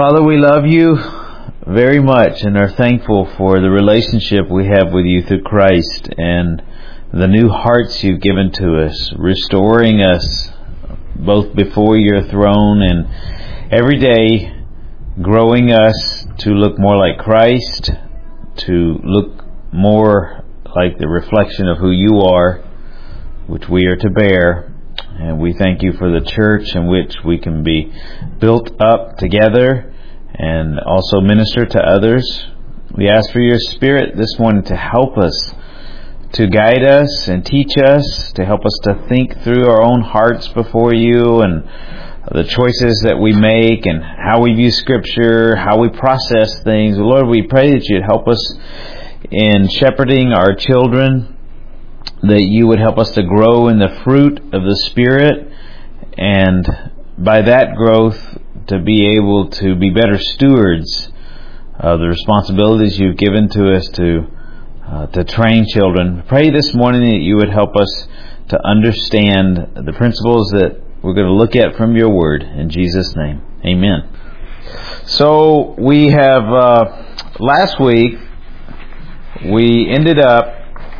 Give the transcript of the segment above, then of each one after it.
Father, we love you very much and are thankful for the relationship we have with you through Christ and the new hearts you've given to us, restoring us both before your throne and every day growing us to look more like Christ, to look more like the reflection of who you are, which we are to bear. And we thank you for the church in which we can be built up together and also minister to others. We ask for your Spirit this morning to help us, to guide us and teach us, to help us to think through our own hearts before you and the choices that we make and how we view Scripture, how we process things. Lord, we pray that you'd help us in shepherding our children, that you would help us to grow in the fruit of the Spirit, and by that growth to be able to be better stewards of the responsibilities you've given to us to train children. Pray this morning that you would help us to understand the principles that we're going to look at from your word. In Jesus' name, amen. So we have, last week, we ended up,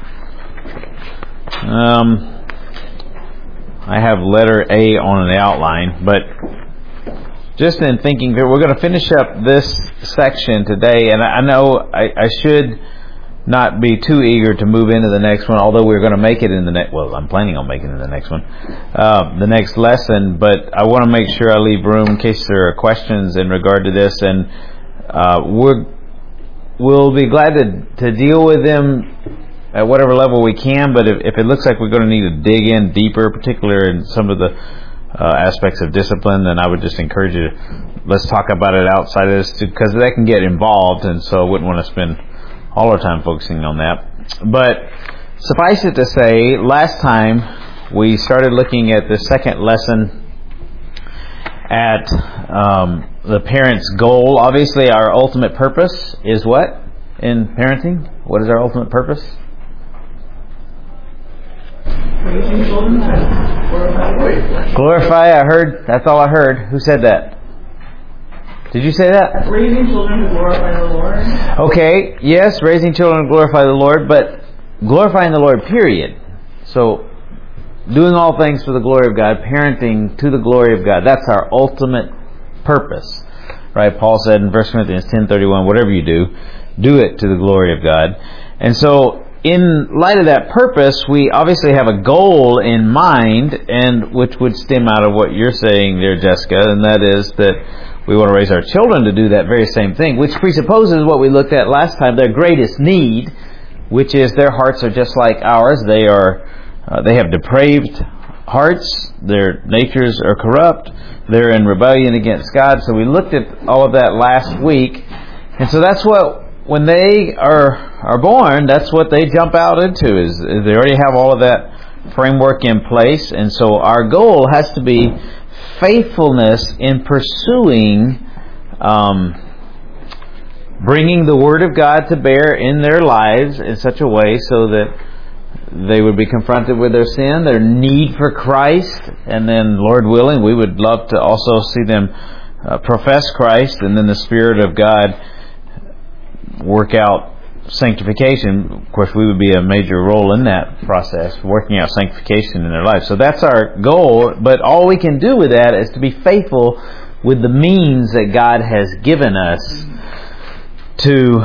I have letter A on the outline, but just in thinking, we're going to finish up this section today, and I know I should not be too eager to move into the next one, although we're going to make it in the next, well, I'm planning on making it in the next one, the next lesson, but I want to make sure I leave room in case there are questions in regard to this, and we'll be glad to deal with them at whatever level we can, but if it looks like we're going to need to dig in deeper, particularly in some of the aspects of discipline, then I would just encourage you to, let's talk about it outside of this, because that can get involved, and so I wouldn't want to spend all our time focusing on that. But suffice it to say, last time we started looking at the second lesson at the parent's goal. Obviously, our ultimate purpose is what in parenting? What is our ultimate purpose? Raising children to glorify God. Glorify, I heard. That's all I heard. Who said that? Did you say that? Raising children to glorify the Lord. Okay, yes, raising children to glorify the Lord, but glorifying the Lord, period. So, doing all things for the glory of God, parenting to the glory of God. That's our ultimate purpose. Right? Paul said in 1 Corinthians 10:31, whatever you do it to the glory of God. And so, in light of that purpose, we obviously have a goal in mind, and which would stem out of what you're saying there, Jessica, and that is that we want to raise our children to do that very same thing, which presupposes what we looked at last time, their greatest need, which is their hearts are just like ours. They have depraved hearts. Their natures are corrupt. They're in rebellion against God. So we looked at all of that last week, and so that's what, when they are born, that's what they jump out into, is they already have all of that framework in place. And so our goal has to be faithfulness in pursuing bringing the Word of God to bear in their lives in such a way so that they would be confronted with their sin, their need for Christ, and then, Lord willing, we would love to also see them profess Christ, and then the Spirit of God work out sanctification. Of course, we would be a major role in that process, working out sanctification in their life. So that's our goal, but all we can do with that is to be faithful with the means that God has given us to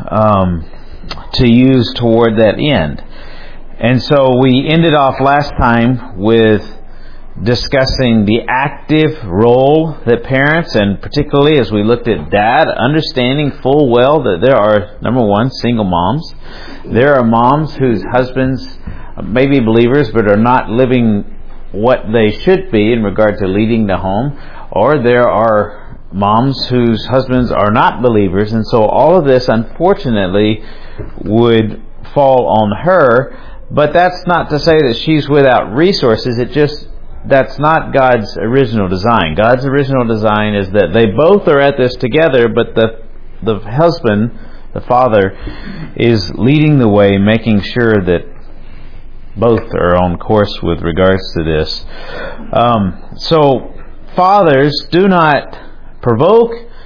use toward that end. And so we ended off last time with discussing the active role that parents, and particularly as we looked at dad, understanding full well that there are, number one, single moms. There are moms whose husbands may be believers but are not living what they should be in regard to leading the home. Or there are moms whose husbands are not believers, and so all of this, unfortunately, would fall on her. But that's not to say that she's without resources. That's not God's original design. God's original design is that they both are at this together, but the husband, the father, is leading the way, making sure that both are on course with regards to this. So, fathers, do not provoke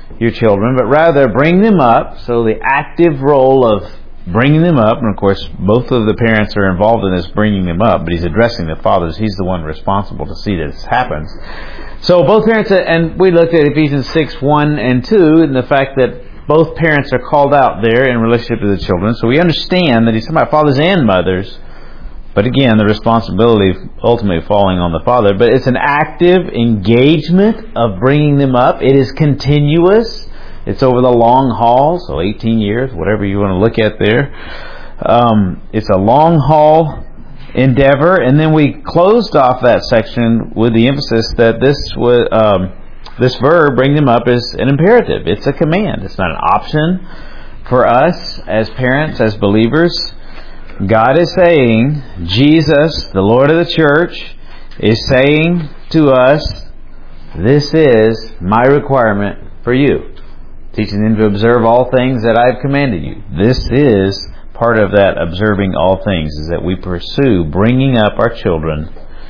your children, but rather bring them up. So the active role of bringing them up, and of course both of the parents are involved in this bringing them up, but he's addressing the fathers. He's the one responsible to see that this happens. So both parents, and we looked at Ephesians 6, 1 and 2, and the fact that both parents are called out there in relationship to the children. So we understand that he's talking about fathers and mothers, but again, the responsibility ultimately falling on the father. But it's an active engagement of bringing them up. It is continuous. It's over the long haul, so 18 years, whatever you want to look at there. It's a long haul endeavor. And then we closed off that section with the emphasis that this verb, bring them up, is an imperative. It's a command. It's not an option for us as parents, as believers. God is saying, Jesus, the Lord of the church, is saying to us, this is my requirement for you. Teaching them to observe all things that I have commanded you. This is part of that observing all things, is that we pursue bringing up our children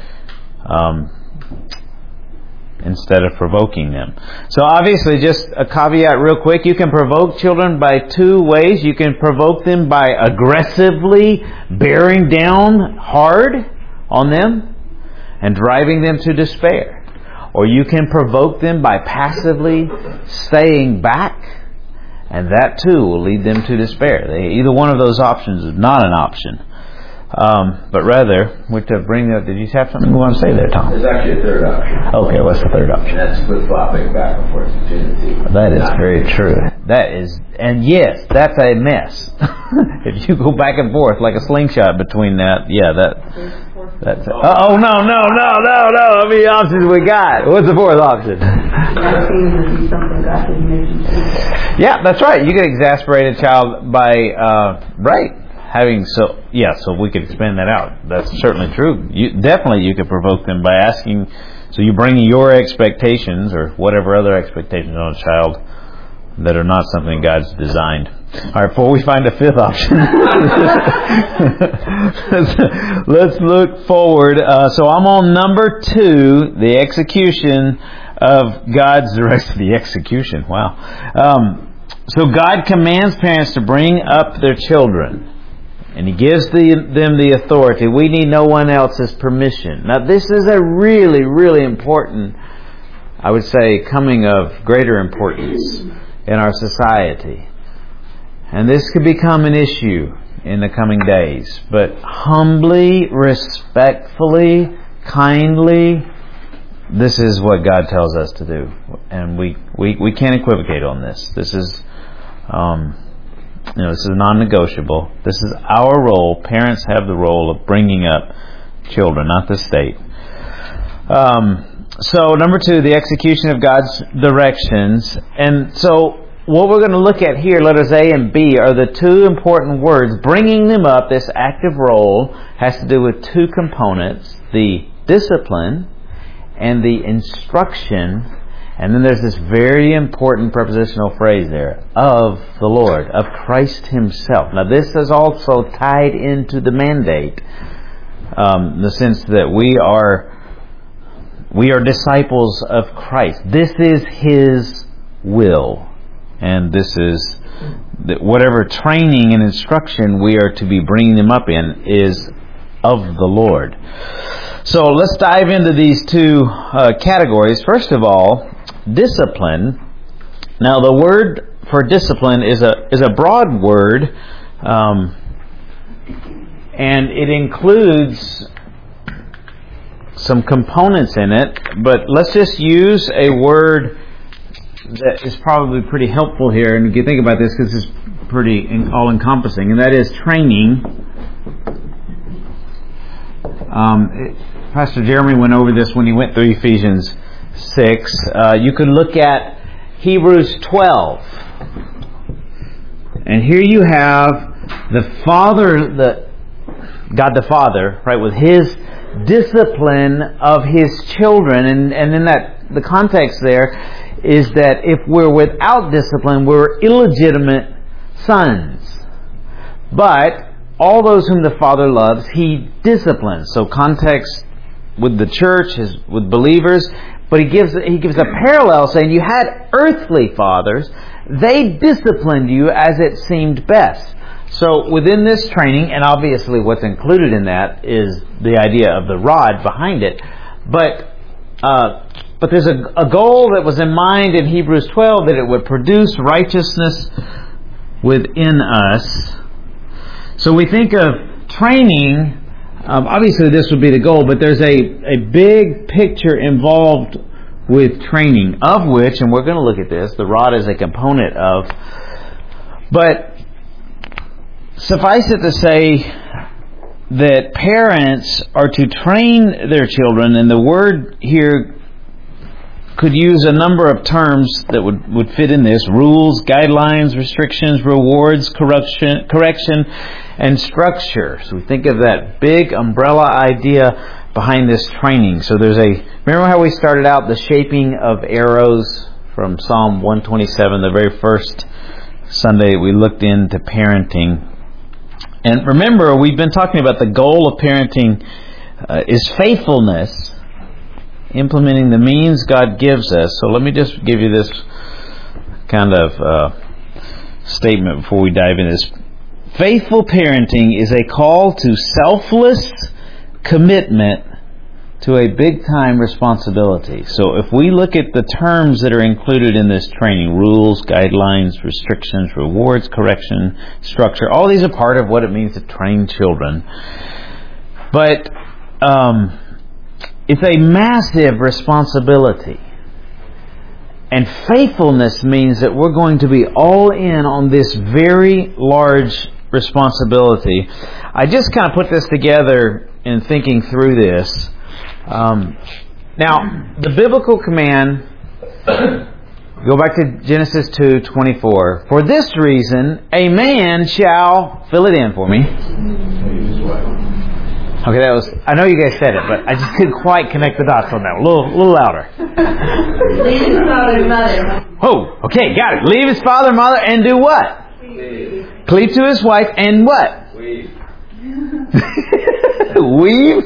instead of provoking them. So obviously, just a caveat real quick, you can provoke children by two ways. You can provoke them by aggressively bearing down hard on them and driving them to despair. Or you can provoke them by passively staying back, and that too will lead them to despair. Either one of those options is not an option. But rather, we're to bring up. Did you have something you want to say there, Tom? There's actually a third option. Okay, what's the third option? And that's flip-flopping back and forth between the two. That is very true. That is, and yes, that's a mess. If you go back and forth like a slingshot between that, that's. Oh no! How many options we got? What's the fourth option? Yeah, that's right. You can exasperate a child by so we could expand that out. That's certainly true. You could provoke them by asking. So you bring your expectations or whatever other expectations on a child that are not something God's designed. All right, before we find a fifth option, let's look forward. So I'm on number 2, the execution of God's direction. The execution, wow. So God commands parents to bring up their children. And He gives them the authority. We need no one else's permission. Now this is a really, really important, I would say, coming of greater importance in our society. And this could become an issue in the coming days. But humbly, respectfully, kindly, this is what God tells us to do. And we can't equivocate on this. This is this is non-negotiable. This is our role. Parents have the role of bringing up children, not the state. So number 2, the execution of God's directions. And so what we're going to look at here, letters A and B, are the two important words. Bringing them up, this active role, has to do with two components: the discipline and the instruction. And then there's this very important prepositional phrase there, of the Lord, of Christ Himself. Now this is also tied into the mandate, in the sense that we are disciples of Christ. This is His will. And this is, whatever training and instruction we are to be bringing them up in is of the Lord. So let's dive into these two categories. First of all, discipline. Now the word for discipline is a broad word, and it includes some components in it, but let's just use a word that is probably pretty helpful here, and if you think about this, because it's pretty all-encompassing, and that is training. Pastor Jeremy went over this when he went through Ephesians 6. You could look at Hebrews 12. And here you have the Father, God the Father, right, with His discipline of His children. And in that, the context there is that if we're without discipline, we're illegitimate sons. But all those whom the Father loves, He disciplines. So context with the church, with believers, But he gives a parallel saying you had earthly fathers. They disciplined you as it seemed best. So within this training, and obviously what's included in that is the idea of the rod behind it, but there's a goal that was in mind in Hebrews 12 that it would produce righteousness within us. So we think of training. Obviously this would be the goal, but there's a big picture involved with training, of which, and we're going to look at this, the rod is a component of. But suffice it to say that parents are to train their children, and the word here could use a number of terms that would fit in this: rules, guidelines, restrictions, rewards, correction, and structure. So we think of that big umbrella idea behind this training. So remember how we started out the shaping of arrows from Psalm 127, the very first Sunday we looked into parenting. And remember, we've been talking about the goal of parenting is faithfulness, implementing the means God gives us. So let me just give you this kind of statement before we dive into this. Faithful parenting is a call to selfless commitment to a big-time responsibility. So if we look at the terms that are included in this training, rules, guidelines, restrictions, rewards, correction, structure, all these are part of what it means to train children. But it's a massive responsibility. And faithfulness means that we're going to be all in on this very large responsibility. I just kind of put this together in thinking through this. Now, the biblical command, go back to Genesis 2:24. For this reason, a man shall, fill it in for me. Okay, I know you guys said it, but I just couldn't quite connect the dots on that. A little louder. Leave his father and mother. Oh, okay, got it. Leave his father and mother and do what? Cleave to his wife and what? Weave. Weave?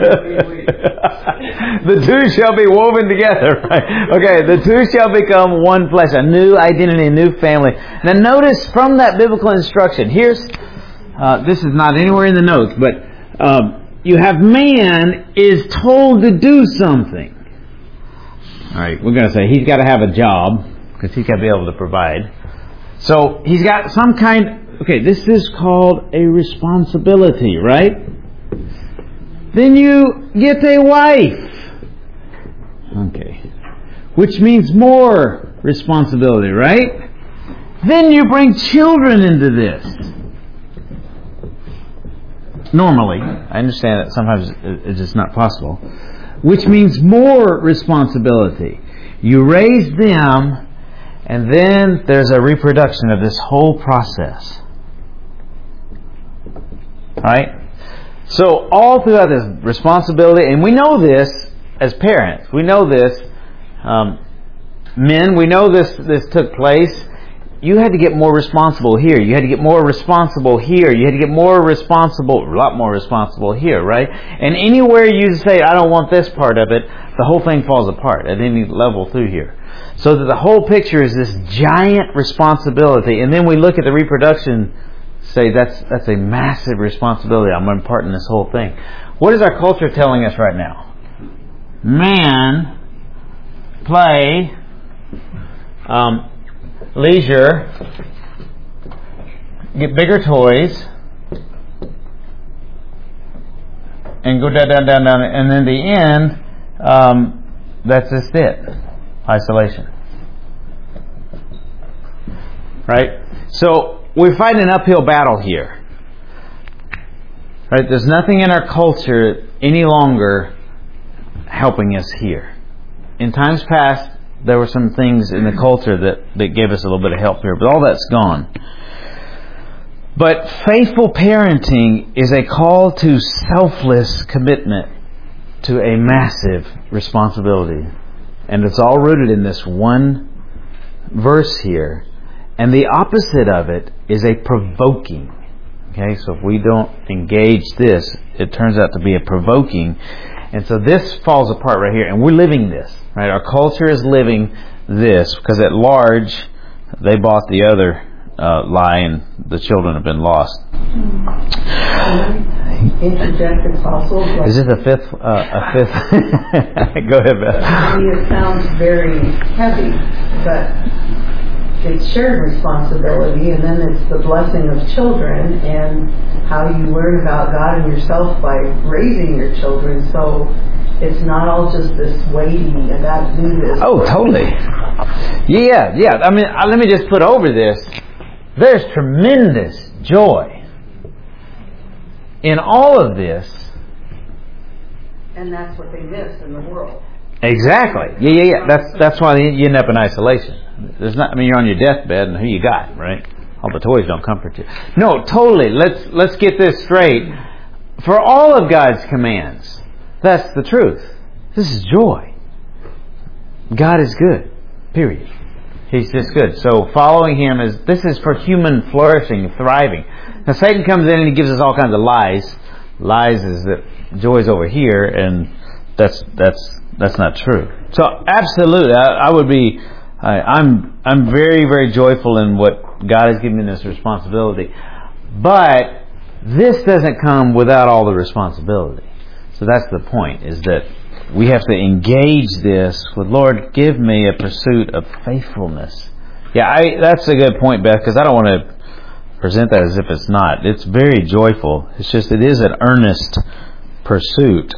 The two shall be woven together. Right? Okay, the two shall become one flesh, a new identity, a new family. Now notice from that biblical instruction, here's, this is not anywhere in the notes, but you have man is told to do something. Alright, we're going to say he's got to have a job, because he's got to be able to provide. So he's got some kind, okay, this is called a responsibility, right? Then you get a wife. Okay. Which means more responsibility, right? Then you bring children into this. Normally. I understand that sometimes it's just not possible. Which means more responsibility. You raise them, and then there's a reproduction of this whole process. Right? So all throughout this responsibility, and we know this as parents, we know this, men, we know this took place. You had to get more responsible here. You had to get more responsible here. You had to get more responsible, a lot more responsible here, right? And anywhere you say, I don't want this part of it, the whole thing falls apart at any level through here. So that the whole picture is this giant responsibility. And then we look at the reproduction, say that's a massive responsibility. I'm imparting this whole thing. What is our culture telling us right now? Man, play, leisure, get bigger toys, and go down, and in the end, that's just it. Isolation. Right? So we're fighting an uphill battle here. Right? There's nothing in our culture any longer helping us here. In times past, there were some things in the culture that gave us a little bit of help here, but all that's gone. But faithful parenting is a call to selfless commitment to a massive responsibility. And it's all rooted in this one verse here. And the opposite of it is a provoking. Okay, so if we don't engage this, it turns out to be a provoking. And so this falls apart right here. And we're living this, right? Our culture is living this because at large, they bought the other lie and the children have been lost. Interject, it's also like, Is this a fifth? Go ahead, Beth. it sounds very heavy, but it's shared responsibility, and then it's the blessing of children and how you learn about God and yourself by raising your children. So it's not all just this weighty, I got to do this. Oh, totally. Yeah. I mean, let me just put over this. There's tremendous joy in all of this. And that's what they miss in the world. Exactly. Yeah. That's why you end up in isolation. There's not. I mean, you're on your deathbed, and who you got, right? All the toys don't comfort you. No, totally. Let's get this straight. For all of God's commands, that's the truth. This is joy. God is good. Period. He's just good. So following Him this is for human flourishing, thriving. Now Satan comes in and he gives us all kinds of lies. Lies is that joy's over here, and that's not true. So absolutely, I would be. I'm very, very joyful in what God has given me this responsibility. But this doesn't come without all the responsibility. So that's the point, is that we have to engage this with, Lord, give me a pursuit of faithfulness. Yeah, that's a good point, Beth, because I don't want to present that as if it's not. It's very joyful. It's just, it is an earnest pursuit.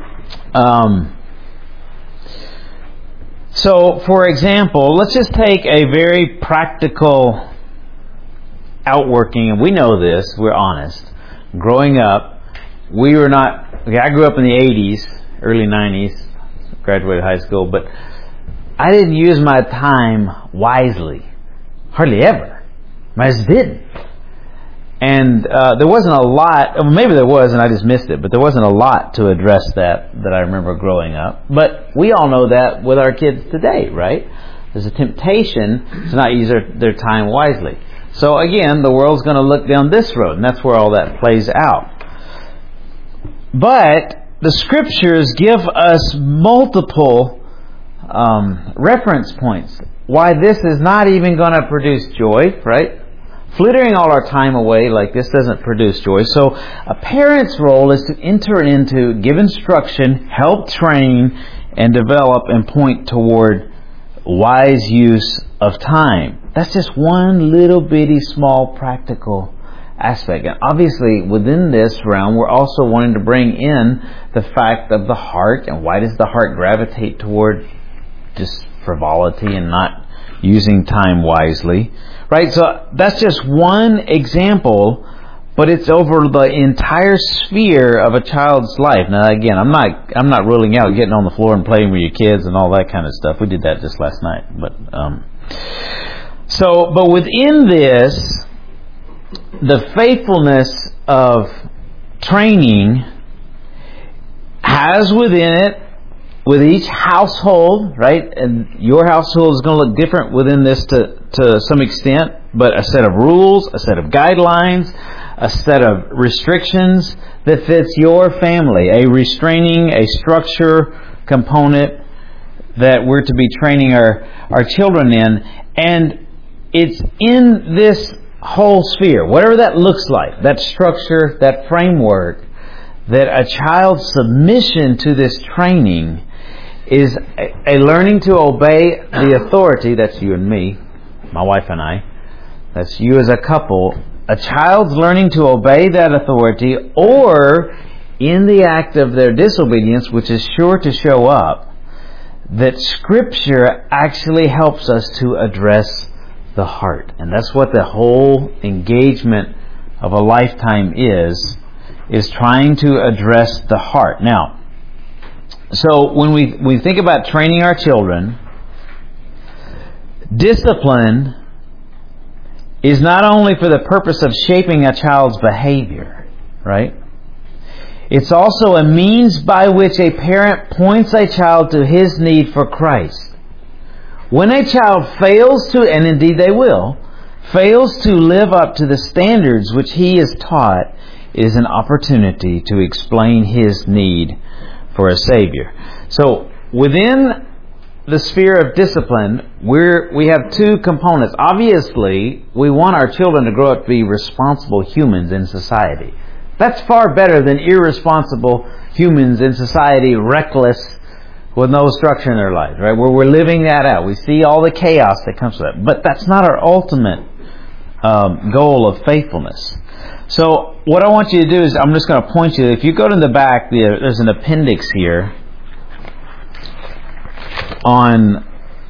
So, for example, let's just take a very practical outworking, and we know this, we're honest. Growing up, we were not, I grew up in the 80s, early 90s, graduated high school, but I didn't use my time wisely. Hardly ever. I just didn't. And there wasn't a lot, well, maybe there was and I just missed it, but there wasn't a lot to address that I remember growing up. But we all know that with our kids today, right? There's a temptation to not use their time wisely. So again, the world's going to look down this road, and that's where all that plays out. But the Scriptures give us multiple reference points why this is not even going to produce joy, right? Flittering all our time away like this doesn't produce joy. So a parent's role is to enter into, give instruction, help train, and develop and point toward wise use of time. That's just one little bitty small practical aspect. And obviously within this realm we're also wanting to bring in the fact of the heart, and why does the heart gravitate toward just frivolity and not using time wisely, right? So that's just one example, but it's over the entire sphere of a child's life. Now again, I'm not ruling out getting on the floor and playing with your kids and all that kind of stuff. We did that just last night, but within this, the faithfulness of training has within it, with each household, right? And your household is going to look different within this to some extent, but a set of rules, a set of guidelines, a set of restrictions that fits your family, a restraining, a structure component that we're to be training our children in. And it's in this whole sphere, whatever that looks like, that structure, that framework, that a child's submission to this training is a learning to obey the authority. That's you and me, my wife and I. That's you as a couple. A child's learning to obey that authority, or in the act of their disobedience, which is sure to show up, that Scripture actually helps us to address the heart. And that's what the whole engagement of a lifetime is trying to address the heart. Now, so when we think about training our children, discipline is not only for the purpose of shaping a child's behavior, right? It's also a means by which a parent points a child to his need for Christ. When a child fails to, and indeed they will, fails to live up to the standards which he is taught, it is an opportunity to explain his need for a Savior. So within the sphere of discipline, we have two components. Obviously, we want our children to grow up to be responsible humans in society. That's far better than irresponsible humans in society, reckless, with no structure in their lives, right? Where we're living that out. We see all the chaos that comes with it. But that's not our ultimate goal of faithfulness. So what I want you to do is, I'm just going to point you, if you go to the back, there's an appendix here on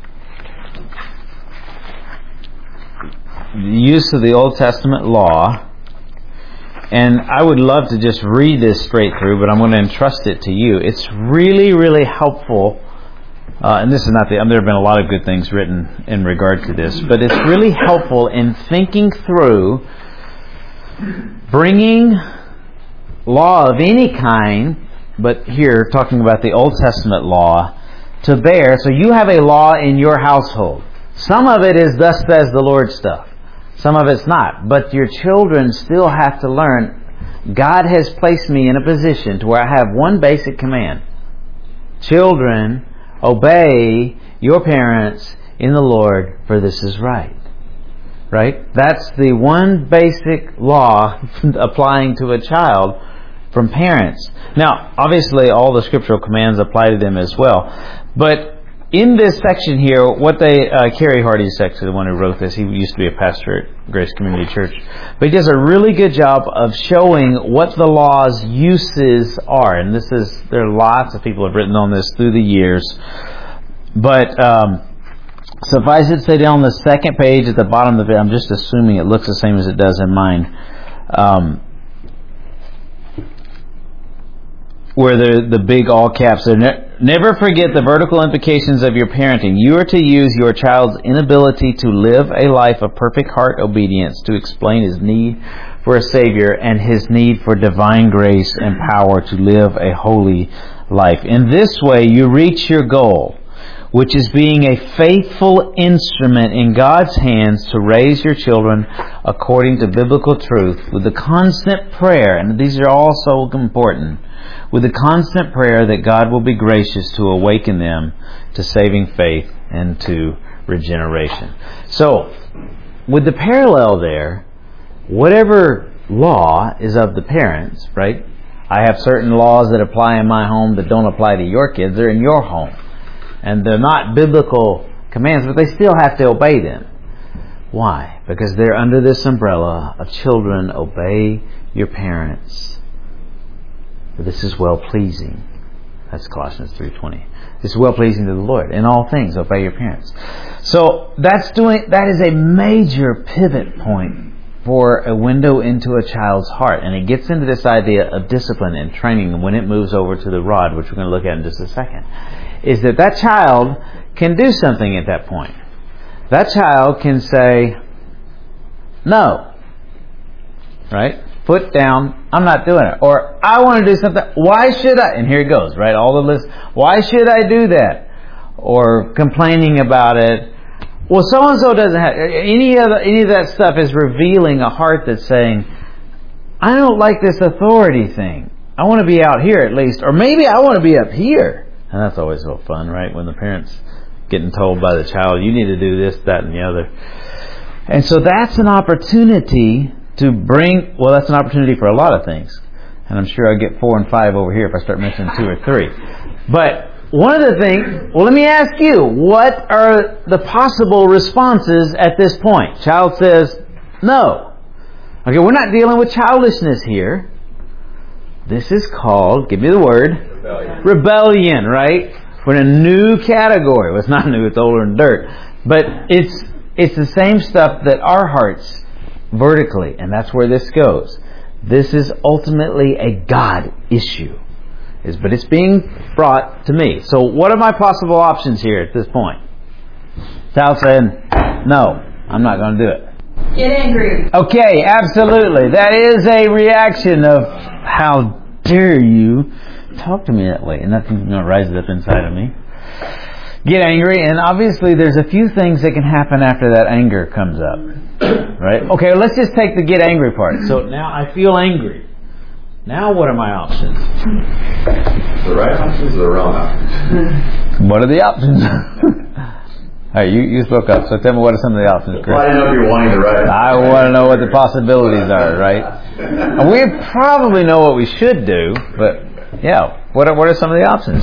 the use of the Old Testament law. And I would love to just read this straight through, but I'm going to entrust it to you. It's really, really helpful. And this is not there have been a lot of good things written in regard to this, but it's really helpful in thinking through bringing law of any kind, but here talking about the Old Testament law, to bear. So you have a law in your household. Some of it is thus says the Lord stuff. Some of it's not. But your children still have to learn, God has placed me in a position to where I have one basic command. Children, obey your parents in the Lord, for this is right. Right? That's the one basic law applying to a child from parents. Now, obviously, all the scriptural commands apply to them as well. But in this section here, what Kerry Hardy's actually the one who wrote this. He used to be a pastor at Grace Community Church. But he does a really good job of showing what the law's uses are. And there are lots of people who have written on this through the years. But suffice it to say, down on the second page at the bottom of it, I'm just assuming it looks the same as it does in mine. Where the big all caps are, never forget the vertical implications of your parenting. You are to use your child's inability to live a life of perfect heart obedience to explain his need for a Savior and his need for divine grace and power to live a holy life. In this way, you reach your goal, which is being a faithful instrument in God's hands to raise your children according to biblical truth, with the constant prayer, and these are all so important, with the constant prayer that God will be gracious to awaken them to saving faith and to regeneration. So, with the parallel there, whatever law is of the parents, right? I have certain laws that apply in my home that don't apply to your kids. They're in your home. And they're not biblical commands, but they still have to obey them. Why? Because they're under this umbrella of children, obey your parents. For this is well-pleasing. That's Colossians 3:20. This is well-pleasing to the Lord. In all things, obey your parents. So that is a major pivot point for a window into a child's heart. And it gets into this idea of discipline and training when it moves over to the rod, which we're going to look at in just a second. Is that child can do something at that point. That child can say, no. Right? Foot down, I'm not doing it. Or, I want to do something, why should I? And here it goes, right? All the list, why should I do that? Or complaining about it. Well, so-and-so doesn't have, any of that stuff is revealing a heart that's saying, I don't like this authority thing. I want to be out here at least. Or maybe I want to be up here. And that's always so fun, right? When the parents getting told by the child, you need to do this, that, and the other. And so that's an opportunity to bring, well, that's an opportunity for a lot of things. And I'm sure I'll get 4 and 5 over here if I start mentioning 2 or 3. But one of the things, well, let me ask you, what are the possible responses at this point? Child says, no. Okay, we're not dealing with childishness here. This is called, give me the word, Rebellion, right? We're in a new category. Well, it's not new, it's older than dirt. But it's the same stuff that our hearts vertically, and that's where this goes. This is ultimately a God issue. But it's being brought to me. So what are my possible options here at this point? Child saying, no, I'm not going to do it. Get angry. Okay, absolutely. That is a reaction of, how dare you talk to me that way? And that's going to rise up inside of me. Get angry, and obviously there's a few things that can happen after that anger comes up. Right? Okay, let's just take the get angry part. So now I feel angry. Now what are my options? The right options or the wrong options? What are the options? All right, you spoke up, so tell me what are some of the options, Chris? Well, I didn't know if you're wanting the right options. I want to know what the possibilities are, right? And we probably know what we should do, but yeah, what are some of the options?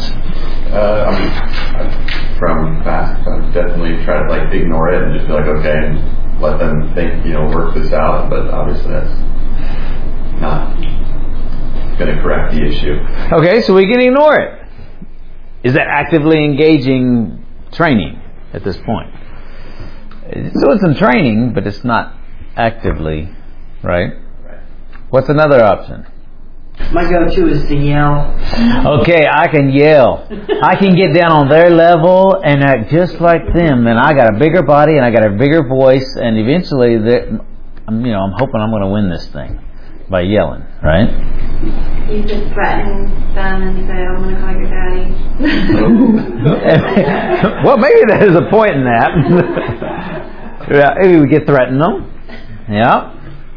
From past, I've definitely tried to ignore it and just be like, okay, and let them think, work this out. But obviously, that's not going to correct the issue. Okay, so we can ignore it. Is that actively engaging training at this point? So it's in training, but it's not actively, right? What's another option? My go-to is to yell. Okay, I can yell. I can get down on their level and act just like them. Then I got a bigger body and I got a bigger voice, and eventually, I'm hoping I'm going to win this thing by yelling, right? You could threaten them and say, "I'm going to call your daddy." Well, maybe there's a point in that. Yeah, maybe we could threaten them. Yeah,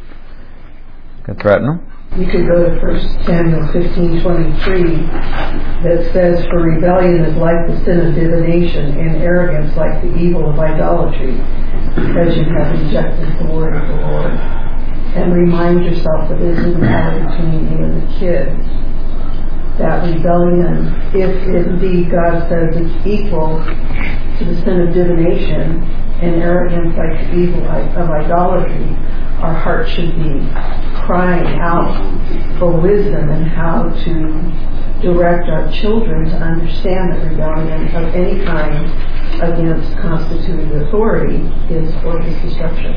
could threaten them. You could go to 1 Samuel 15:23 that says, "For rebellion is like the sin of divination, and arrogance like the evil of idolatry, because you have rejected the word of the Lord." And remind yourself that it is a matter between you and the kids. That rebellion, if indeed God says it's equal to the sin of divination and arrogance like the evil of idolatry, our heart should be crying out for wisdom and how to direct our children to understand that rebellion of any kind against constituted authority is for his destruction.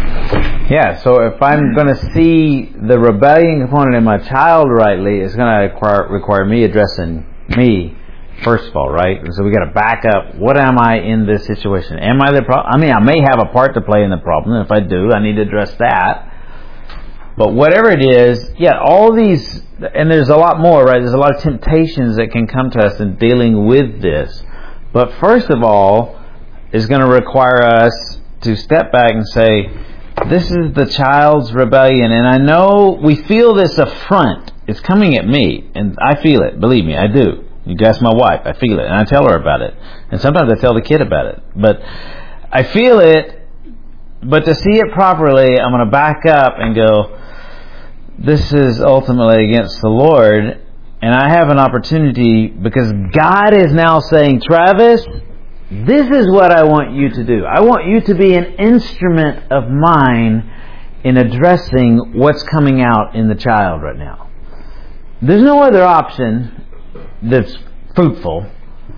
Yeah, so if I'm going to see the rebellion component in my child rightly, it's going to require me addressing me first of all, right? So we got to back up. What am I in this situation? Am I the problem? I mean, I may have a part to play in the problem, and if I do, I need to address that. But whatever it is, yeah, all these, and there's a lot more, right? There's a lot of temptations that can come to us in dealing with this. But first of all, it's going to require us to step back and say, this is the child's rebellion, and I know we feel this affront. It's coming at me, and I feel it. Believe me, I do. You ask my wife, I feel it, and I tell her about it. And sometimes I tell the kid about it. But I feel it, but to see it properly, I'm going to back up and go, this is ultimately against the Lord, and I have an opportunity because God is now saying, Travis, this is what I want you to do. I want you to be an instrument of mine in addressing what's coming out in the child right now. There's no other option that's fruitful.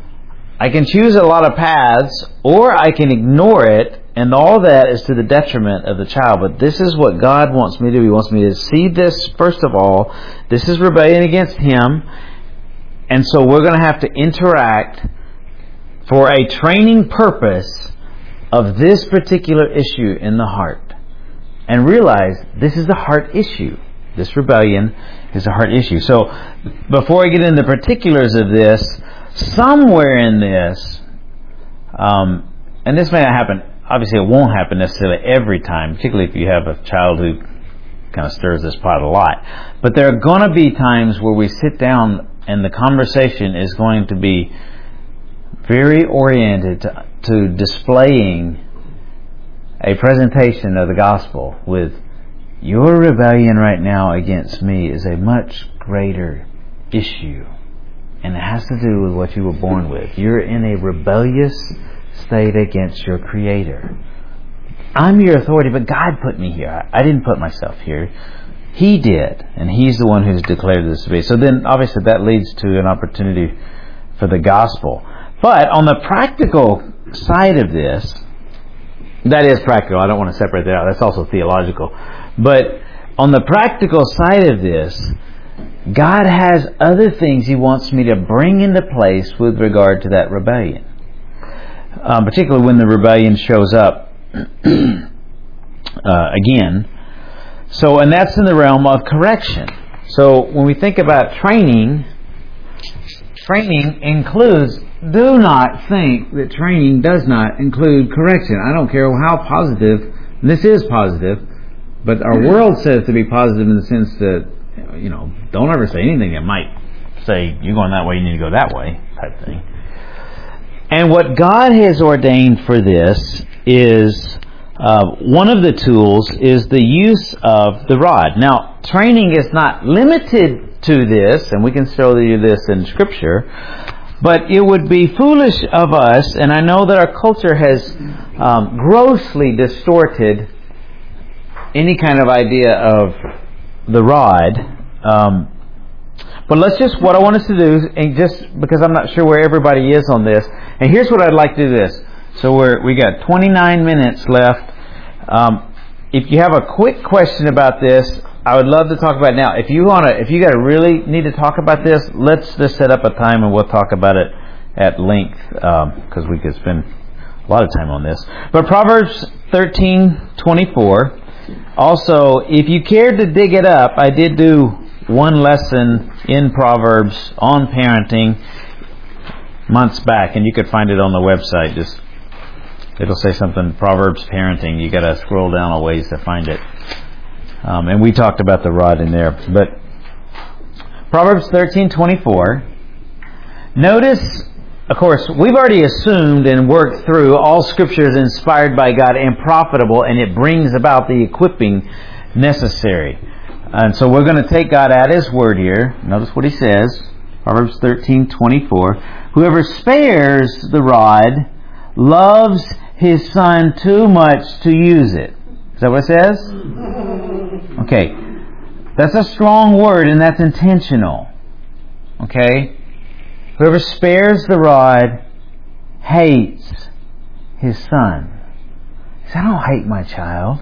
I can choose a lot of paths, or I can ignore it, and all that is to the detriment of the child. But this is what God wants me to do. He wants me to see this, first of all. This is rebellion against Him, and so we're going to have to interact for a training purpose of this particular issue in the heart. And realize this is the heart issue. This rebellion is a heart issue. So, before I get into the particulars of this, somewhere in this, and this may not happen, obviously it won't happen necessarily every time, particularly if you have a child who kind of stirs this pot a lot. But there are going to be times where we sit down and the conversation is going to be very oriented to displaying a presentation of the gospel with, your rebellion right now against me is a much greater issue. And it has to do with what you were born with. You're in a rebellious state against your Creator. I'm your authority, but God put me here. I didn't put myself here. He did. And He's the one who's declared this to be. So then, obviously, that leads to an opportunity for the gospel. But on the practical side of this, that is practical. I don't want to separate that out. That's also theological. But on the practical side of this, God has other things He wants me to bring into place with regard to that rebellion. Particularly when the rebellion shows up again. So, and that's in the realm of correction. So when we think about training includes, do not think that training does not include correction. I don't care how positive, and this is positive, but our world says to be positive in the sense that don't ever say anything that might say, you're going that way, you need to go that way, type thing. And what God has ordained for this is, one of the tools is the use of the rod. Now, training is not limited to this, and we can show you this in Scripture, but it would be foolish of us, and I know that our culture has grossly distorted any kind of idea of the rod. But what I want us to do, and just because I'm not sure where everybody is on this, and here's what I'd like to do this. So we got 29 minutes left. If you have a quick question about this, I would love to talk about it now. If you really need to talk about this, let's just set up a time and we'll talk about it at length, because we could spend a lot of time on this. But Proverbs 13:24. Also, if you cared to dig it up, I did do one lesson in Proverbs on parenting months back, and you could find it on the website. It'll say something, Proverbs parenting. You got to scroll down a ways to find it. And we talked about the rod in there. But Proverbs 13:24. Notice, of course, we've already assumed and worked through all Scripture is inspired by God and profitable, and it brings about the equipping necessary. And so we're going to take God at His word here. Notice what He says. Proverbs 13:24. Whoever spares the rod loves his son too much to use it. Is that what it says? Okay. That's a strong word, and that's intentional. Okay? Whoever spares the rod hates his son. He says, I don't hate my child.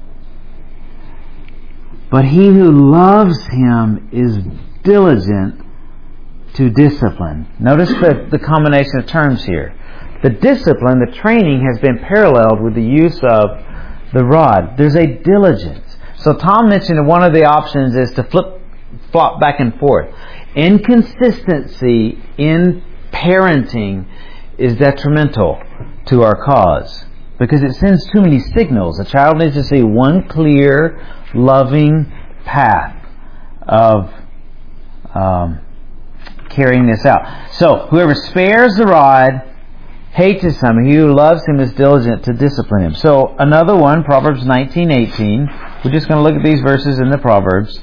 But he who loves him is diligent to discipline. Notice the combination of terms here. The discipline, the training, has been paralleled with the use of the rod. There's a diligence. So Tom mentioned one of the options is to flop back and forth. Inconsistency in parenting is detrimental to our cause because it sends too many signals. A child needs to see one clear, loving path of carrying this out. So, whoever spares the rod hates his son. He who loves him is diligent to discipline him. So, another one, Proverbs 19:18. We're just going to look at these verses in the Proverbs.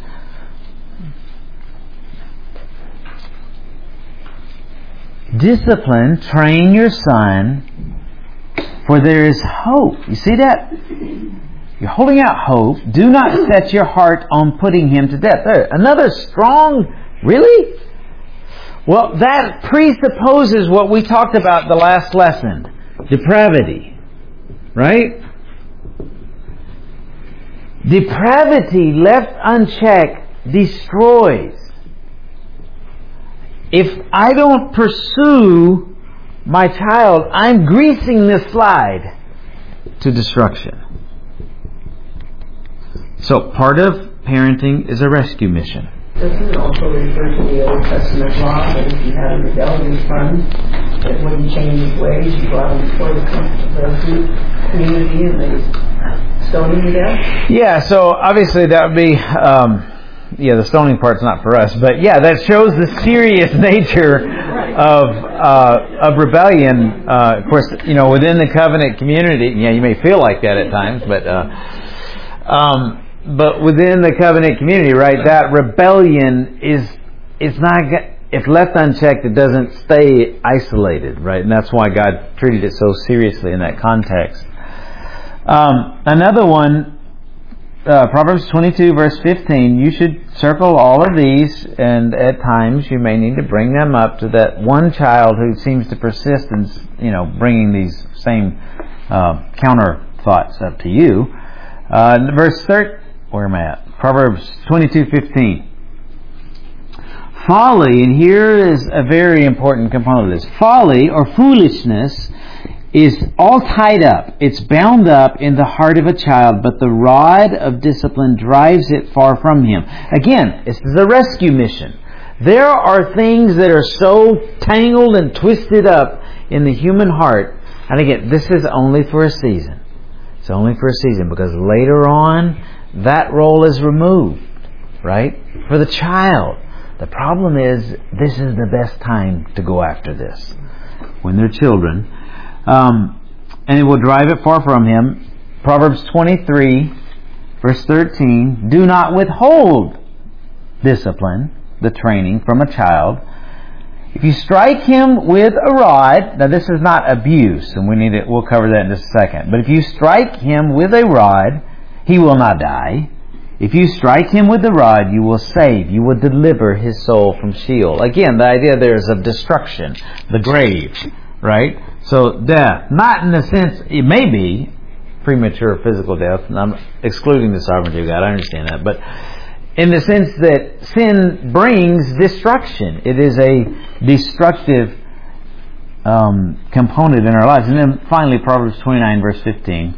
Discipline, train your son, for there is hope. You see that? You're holding out hope. Do not set your heart on putting him to death. There, another strong, really? Well, that presupposes what we talked about the last lesson. Depravity. Right? Depravity left unchecked destroys. If I don't pursue my child, I'm greasing the slide to destruction. So part of parenting is a rescue mission. Doesn't it also refer to the Old Testament law that if you had a rebellious son that wouldn't change his ways, you brought him before the community and they stoned him to death? Yeah, so obviously that would be... the stoning part's not for us, but that shows the serious nature of rebellion. Of course, within the covenant community, you may feel like that at times, but within the covenant community, right, that rebellion is not, if left unchecked, it doesn't stay isolated, right, and that's why God treated it so seriously in that context. Another one. Proverbs 22 verse 15, you should circle all of these, and at times you may need to bring them up to that one child who seems to persist in, bringing these same counter thoughts up to you. Verse 13, where am I at? Proverbs 22:15. Folly, and here is a very important component of this. Folly or foolishness is all tied up. It's bound up in the heart of a child, but the rod of discipline drives it far from him. Again, this is a rescue mission. There are things that are so tangled and twisted up in the human heart. And again, this is only for a season. It's only for a season because later on, that role is removed. right? For the child. The problem is, this is the best time to go after this, when they're children. And it will drive it far from him. Proverbs 23, verse 13, do not withhold discipline, the training, from a child. If you strike him with a rod, now this is not abuse, and we'll cover that in just a second. But if you strike him with a rod, he will not die. If you strike him with the rod, you will save. You will deliver his soul from Sheol. Again, the idea there is of destruction, the grave, right? So death, not in the sense, it may be premature physical death, and I'm excluding the sovereignty of God, I understand that, but in the sense that sin brings destruction. It is a destructive component in our lives. And then finally, Proverbs 29, verse 15.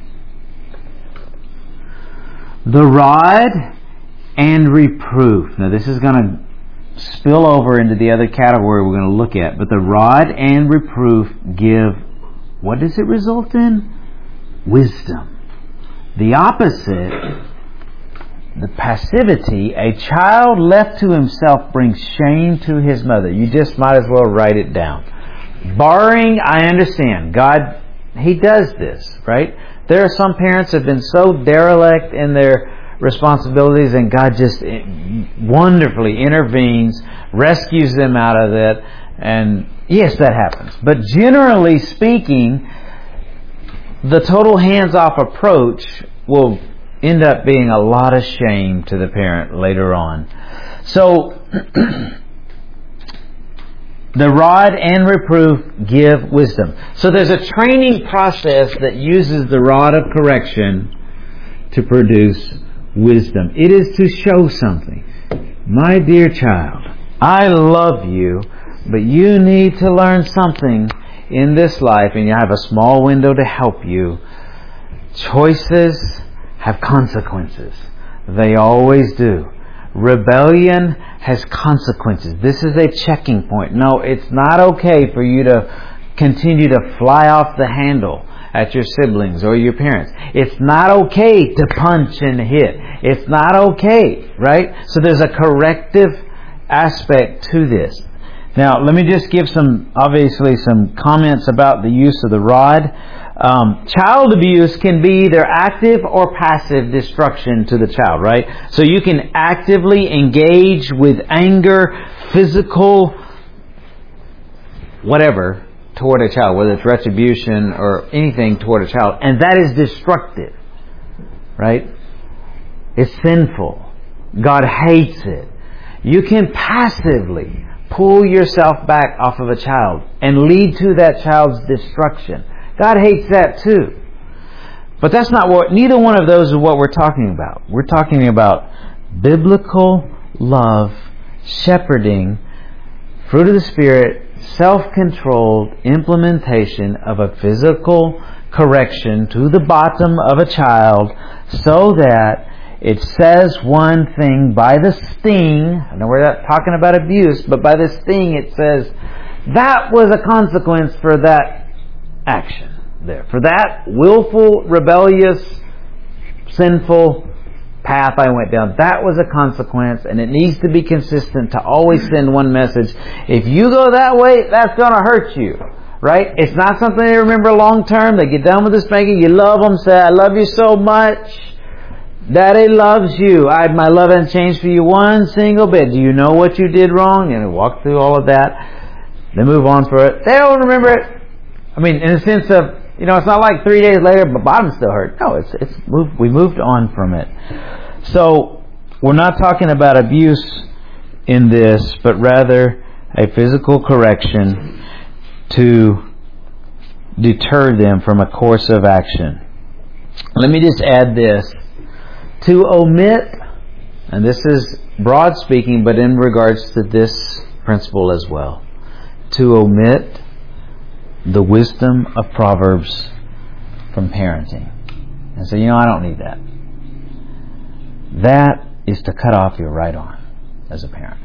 The rod and reproof. Now this is going to spill over into the other category we're going to look at. But the rod and reproof give, what does it result in? Wisdom. The opposite, the passivity, a child left to himself brings shame to his mother. You just might as well write it down. Barring, I understand, God, He does this, right? There are some parents that have been so derelict in their responsibilities, and God just wonderfully intervenes, rescues them out of it, and yes, that happens. But generally speaking, the total hands-off approach will end up being a lot of shame to the parent later on. So, the rod and reproof give wisdom. So there's a training process that uses the rod of correction to produce wisdom. It is to show something. My dear child, I love you, but you need to learn something in this life, and you have a small window to help you. Choices have consequences. They always do. Rebellion has consequences. This is a checking point. No, it's not okay for you to continue to fly off the handle at your siblings or your parents. It's not okay to punch and hit. It's not okay, right? So there's a corrective aspect to this. Now, let me just give some comments about the use of the rod. Child abuse can be either active or passive destruction to the child, right? So you can actively engage with anger, physical, whatever, toward a child, whether it's retribution or anything toward a child, and that is destructive, right? It's sinful. God hates it. You can passively pull yourself back off of a child and lead to that child's destruction. God hates that too. But that's not neither one of those is what we're talking about. We're talking about biblical love, shepherding, fruit of the Spirit, self-controlled implementation of a physical correction to the bottom of a child so that it says one thing by the sting. I know we're not talking about abuse, but by the sting it says that was a consequence for that action there. For that willful, rebellious, sinful path I went down, that was a consequence, and it needs to be consistent to always send one message. If you go that way, that's going to hurt you. Right? It's not something they remember long term. They get done with the spanking. You love them. Say, I love you so much. Daddy loves you. My love hasn't changed for you one single bit. Do you know what you did wrong? And walk through all of that. They move on for it. They don't remember it. I mean, in the sense of, it's not like 3 days later, but bottom still hurt. No, we moved on from it. So, we're not talking about abuse in this, but rather a physical correction to deter them from a course of action. Let me just add this. To omit, and this is broad speaking, but in regards to this principle as well, to omit the wisdom of Proverbs from parenting. And say, I don't need that. That is to cut off your right arm as a parent.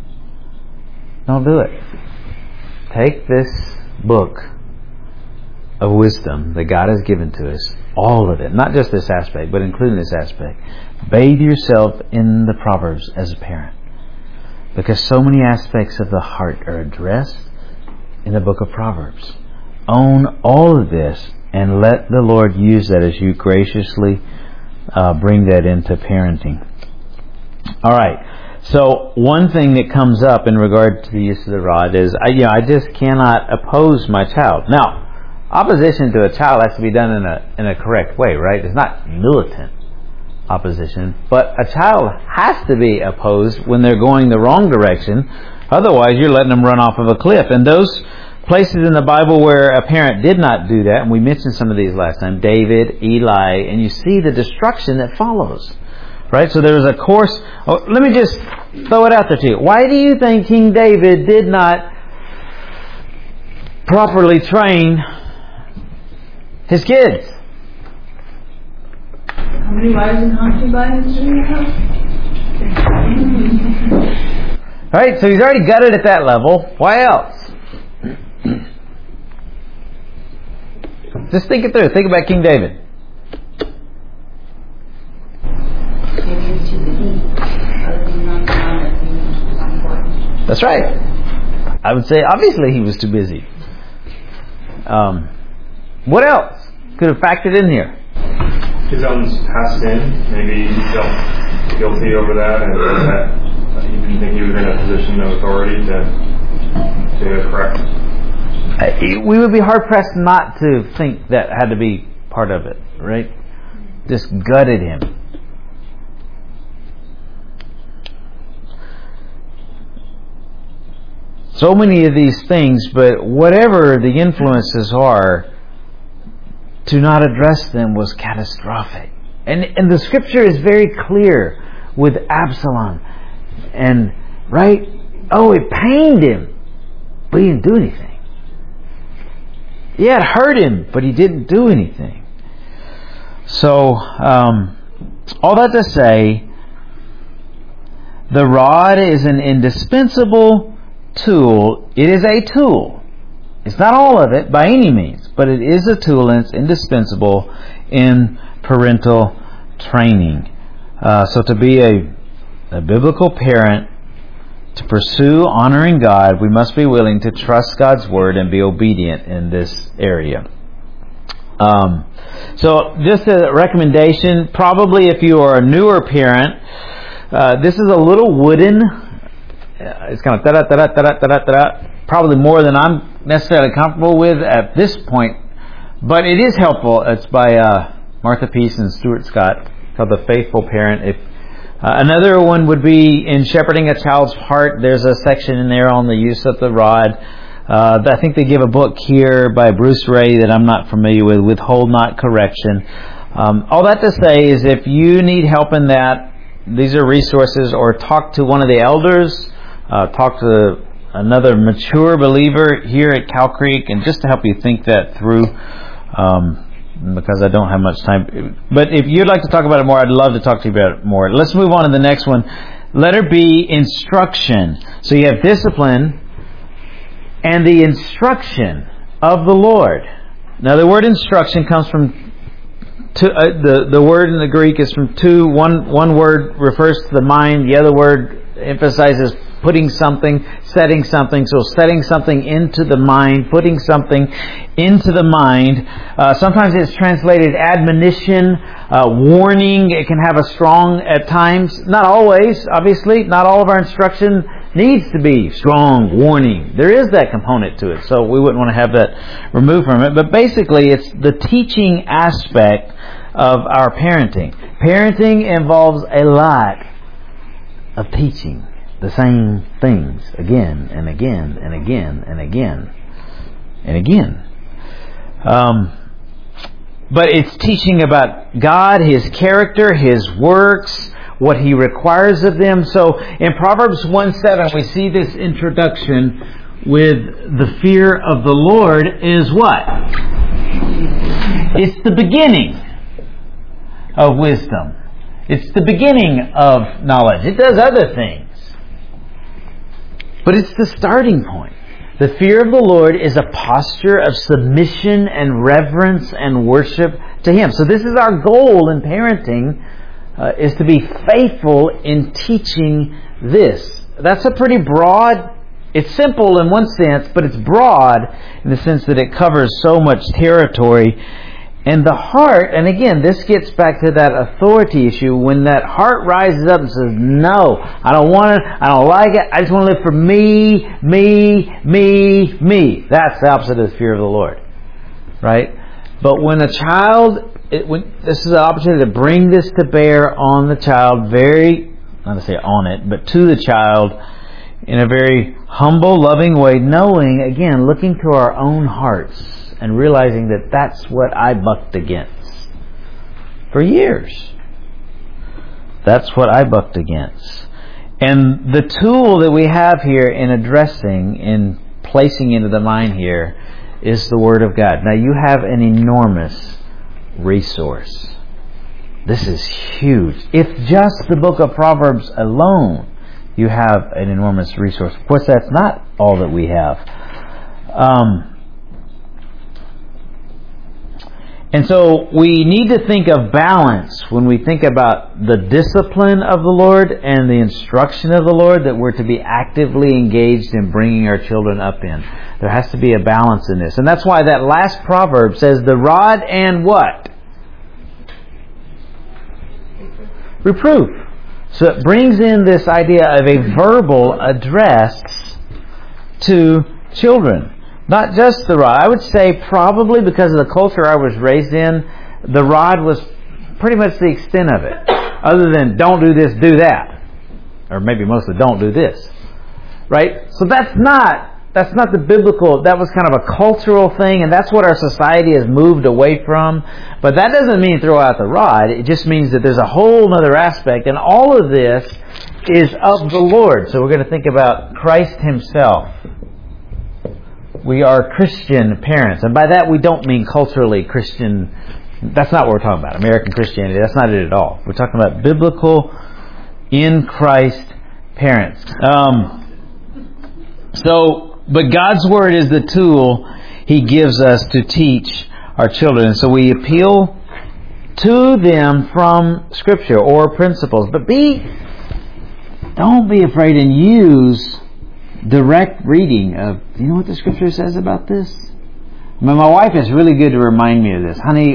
Don't do it. Take this book of wisdom that God has given to us, all of it, not just this aspect, but including this aspect. Bathe yourself in the Proverbs as a parent, because so many aspects of the heart are addressed in the book of Proverbs. Own all of this and let the Lord use that as you graciously bring that into parenting. All right. So one thing that comes up in regard to the use of the rod is, I just cannot oppose my child. Now, opposition to a child has to be done in a correct way, right? It's not militant opposition, but a child has to be opposed when they're going the wrong direction. Otherwise, you're letting them run off of a cliff. And those places in the Bible where a parent did not do that, and we mentioned some of these last time, David, Eli, and you see the destruction that follows. Right? So there's a course. Oh, let me just throw it out there to you. Why do you think King David did not properly train his kids? How many wives and concubines do you have? Right? So he's already got it at that level. Why else? Just think it through. Think about King David. That's right. I would say obviously he was too busy. What else could have factored in here? His own past sin. Maybe he felt guilty over that, and that he didn't think he was in a position of authority to correct. We would be hard pressed not to think that had to be part of it, right? Just gutted him. So many of these things, but whatever the influences are, to not address them was catastrophic. And the scripture is very clear with Absalom. And, right? Oh, it pained him, but he didn't do anything. Yeah, it hurt him, but he didn't do anything. So, all that to say, the rod is an indispensable tool. It is a tool. It's not all of it by any means, but it is a tool and it's indispensable in parental training. So to be a biblical parent, to pursue honoring God, we must be willing to trust God's Word and be obedient in this area. So just a recommendation, probably if you are a newer parent, this is a little wooden. It's kind of da-da-da-da-da-da-da-da, probably more than I'm necessarily comfortable with at this point, but it is helpful. It's by Martha Peace and Stuart Scott, called The Faithful Parent. If another one would be in Shepherding a Child's Heart. There's a section in there on the use of the rod. I think they give a book here by Bruce Ray that I'm not familiar with, Withhold Not Correction. All that to say is if you need help in that, these are resources, or talk to one of the elders, talk to another mature believer here at Cow Creek, and just to help you think that through, because I don't have much time. But if you'd like to talk about it more, I'd love to talk to you about it more. Let's move on to the next one. Letter B, instruction. So you have discipline and the instruction of the Lord. Now the word instruction comes from two, the word in the Greek is from two. One word refers to the mind, the other word emphasizes putting something, setting something. So setting something into the mind, putting something into the mind. Sometimes it's translated admonition, warning. It can have a strong at times. Not always, obviously. Not all of our instruction needs to be strong warning. There is that component to it, so we wouldn't want to have that removed from it. But basically, it's the teaching aspect of our parenting. Parenting involves a lot of teaching the same things again and again and again and again and again. But it's teaching about God, His character, His works, what He requires of them. So in Proverbs 1:7 we see this introduction with the fear of the Lord is what? It's the beginning of wisdom. It's the beginning of knowledge. It does other things, but it's the starting point. The fear of the Lord is a posture of submission and reverence and worship to Him. So this is our goal in parenting, is to be faithful in teaching this. That's a pretty broad, it's simple in one sense, but it's broad in the sense that it covers so much territory. And the heart, and again, this gets back to that authority issue, when that heart rises up and says, no, I don't want it, I don't like it, I just want to live for me. That's the opposite of the fear of the Lord. Right? But when a child, this is an opportunity to bring this to bear on the child, not to say on it, but to the child in a very humble, loving way, knowing, again, looking to our own hearts and realizing that that's what I bucked against for years. That's what I bucked against. And the tool that we have here in addressing, in placing into the mind here, is the Word of God. Now you have an enormous resource. This is huge. If just the book of Proverbs alone, you have an enormous resource. Of course, that's not all that we have. And so we need to think of balance when we think about the discipline of the Lord and the instruction of the Lord that we're to be actively engaged in bringing our children up in. There has to be a balance in this. And that's why that last proverb says, the rod and what? Reproof. So it brings in this idea of a verbal address to children. Not just the rod. I would say probably because of the culture I was raised in, the rod was pretty much the extent of it. Other than don't do this, do that. Or maybe mostly don't do this. Right? So that's not the biblical, that was kind of a cultural thing, and that's what our society has moved away from. But that doesn't mean throw out the rod. It just means that there's a whole other aspect, and all of this is of the Lord. So we're going to think about Christ Himself. We are Christian parents. And by that we don't mean culturally Christian. That's not what we're talking about. American Christianity. That's not it at all. We're talking about biblical, in Christ parents. But God's Word is the tool He gives us to teach our children. And so we appeal to them from Scripture or principles. But don't be afraid and use direct reading of, you know what the Scripture says about this? I mean, my wife is really good to remind me of this. Honey,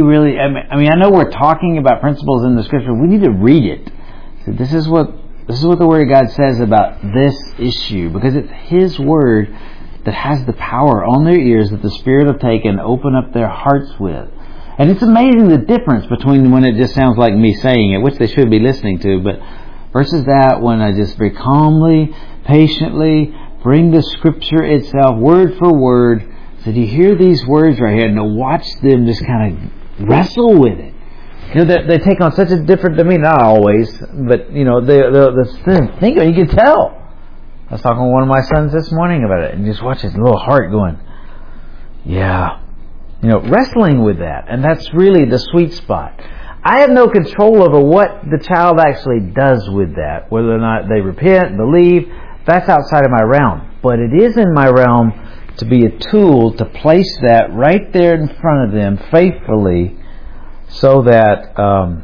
I know we're talking about principles in the Scripture. We need to read it. So this is what the Word of God says about this issue, because it's His Word that has the power on their ears that the Spirit will take and open up their hearts with. And it's amazing the difference between when it just sounds like me saying it, which they should be listening to, but versus that when I just very calmly, patiently bring the Scripture itself, word for word. So do you hear these words right here? And to watch them just kind of wrestle with it. You know, they take on such a different demeanor. Not always, but you know, think you can tell. I was talking to one of my sons this morning about it, and just watch his little heart going, yeah. You know, wrestling with that, and that's really the sweet spot. I have no control over what the child actually does with that, whether or not they repent, believe. That's outside of my realm. But it is in my realm to be a tool to place that right there in front of them faithfully so that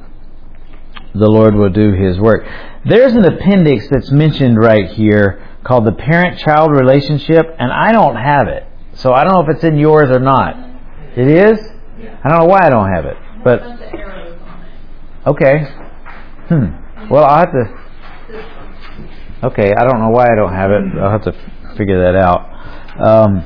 the Lord will do His work. There's an appendix that's mentioned right here called the parent-child relationship, and I don't have it. So I don't know if it's in yours or not. It is? I don't know why I don't have it. But okay. Well, I'll have to... Okay, I don't know why I don't have it. I'll have to figure that out.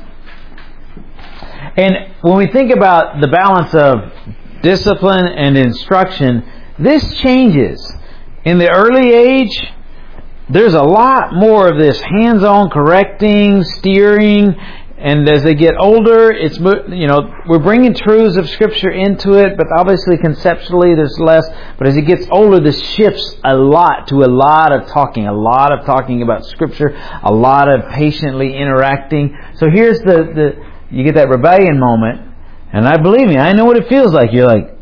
And when we think about the balance of discipline and instruction, this changes. In the early age, there's a lot more of this hands-on correcting, steering, and as they get older, it's, you know, we're bringing truths of Scripture into it, but obviously conceptually there's less. But as it gets older, this shifts a lot to a lot of talking about Scripture, a lot of patiently interacting. So here's you get that rebellion moment, and I know what it feels like. You're like,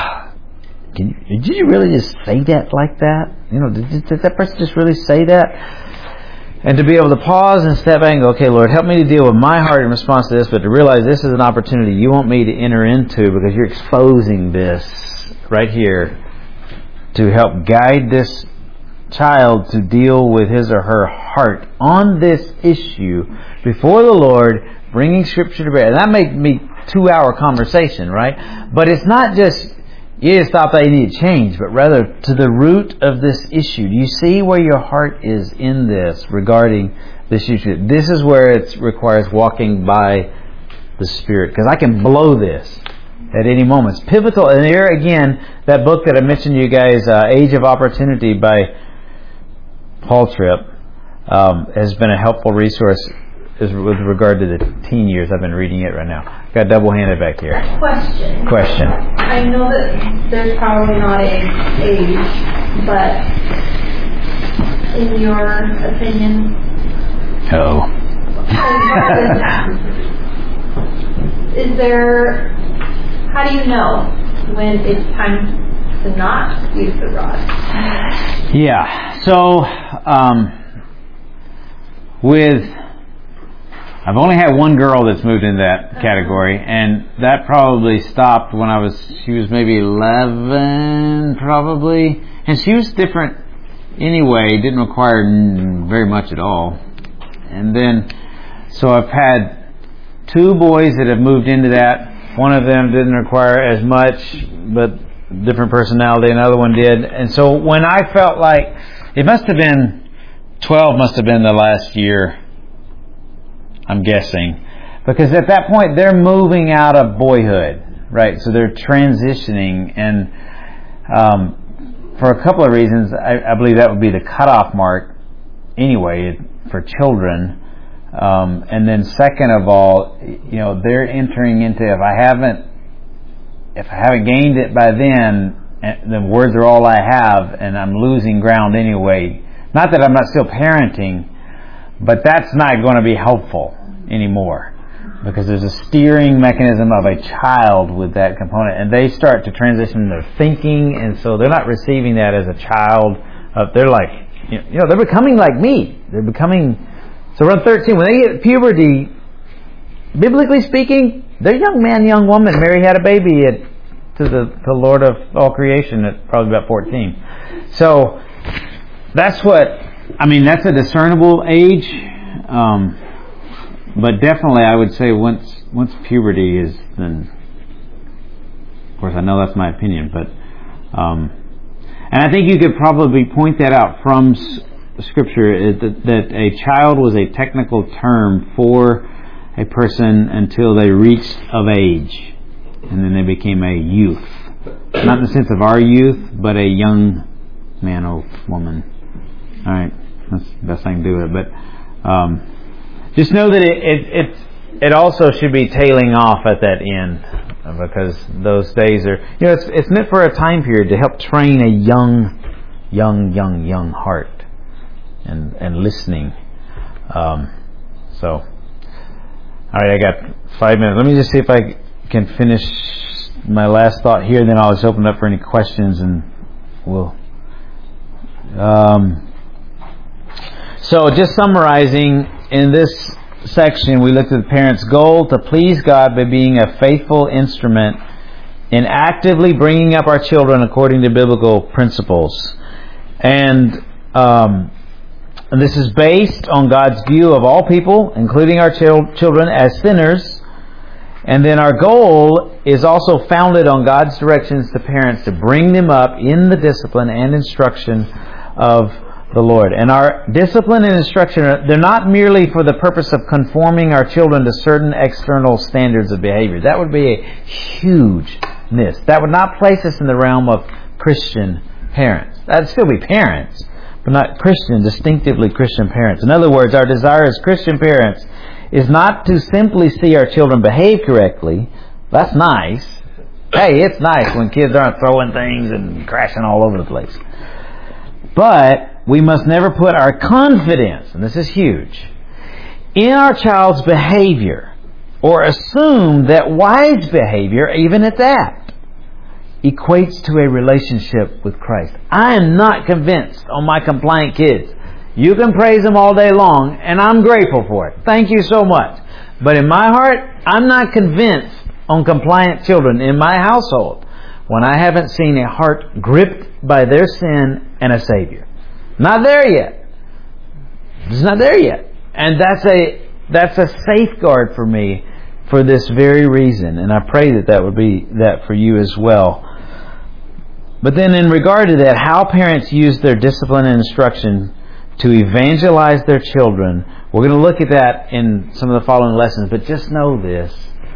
did you really just say that like that? You know, did that person just really say that? And to be able to pause and step back and go, okay, Lord, help me to deal with my heart in response to this, but to realize this is an opportunity you want me to enter into because you're exposing this right here to help guide this child to deal with his or her heart on this issue before the Lord, bringing Scripture to bear. And that may be 2-hour conversation, right? But it's not just, you just thought they need change, but rather to the root of this issue. Do you see where your heart is in this regarding this issue? This is where it requires walking by the Spirit. Because I can blow this at any moment. It's pivotal. And here again, that book that I mentioned to you guys, Age of Opportunity by Paul Tripp, has been a helpful resource with regard to the teen years. I've been reading it right now. Got double-handed back here. Question. I know that there's probably not an age, but in your opinion, is there, how do you know when it's time to not use the rod? Yeah. So, I've only had one girl that's moved in that category, and that probably stopped when she was maybe 11, probably. And she was different anyway, didn't require very much at all. And then, so I've had 2 boys that have moved into that. One of them didn't require as much, but different personality, another one did. And so when I felt like, it must have been, 12 must have been the last year, I'm guessing. Because at that point, they're moving out of boyhood, right? So they're transitioning. And for a couple of reasons, I believe that would be the cutoff mark anyway for children. And then second of all, they're entering into, if I haven't gained it by then words are all I have, and I'm losing ground anyway. Not that I'm not still parenting, but that's not going to be helpful anymore, because there's a steering mechanism of a child with that component, and they start to transition in their thinking, and so they're not receiving that as a child. They're like, they're becoming like me. They're becoming, so around 13, when they hit puberty, biblically speaking, they're young man, young woman. Mary had a baby to the Lord of all creation at probably about 14. So that's that's a discernible age. But definitely I would say once puberty is, then, of course I know that's my opinion, but and I think you could probably point that out from Scripture, that a child was a technical term for a person until they reached of age, and then they became a youth. Not in the sense of our youth, but a young man or woman. Alright, that's the best I can do with it. But just know that it also should be tailing off at that end, because those days are, it's meant for a time period to help train a young heart and listening. So, alright, I got 5 minutes. Let me just see if I can finish my last thought here, then I'll just open up for any questions, and we'll. So, just summarizing, in this section we looked at the parents' goal to please God by being a faithful instrument in actively bringing up our children according to biblical principles. And this is based on God's view of all people, including our children, as sinners. And then our goal is also founded on God's directions to parents to bring them up in the discipline and instruction of the Lord. And our discipline and instruction, they're not merely for the purpose of conforming our children to certain external standards of behavior. That would be a huge miss. That would not place us in the realm of Christian parents. That'd still be parents, but not distinctively Christian parents. In other words, our desire as Christian parents is not to simply see our children behave correctly. That's nice. Hey, it's nice when kids aren't throwing things and crashing all over the place. But we must never put our confidence, and this is huge, in our child's behavior, or assume that wise behavior, even at that, equates to a relationship with Christ. I am not convinced on my compliant kids You can praise Him all day long, and I'm grateful for it. Thank you so much. But in my heart, I'm not convinced on compliant children in my household when I haven't seen a heart gripped by their sin and a Savior. Not there yet. It's not there yet. And that's a safeguard for me for this very reason. And I pray that would be that for you as well. But then in regard to that, how parents use their discipline and instruction to evangelize their children, we're going to look at that in some of the following lessons. But just know this.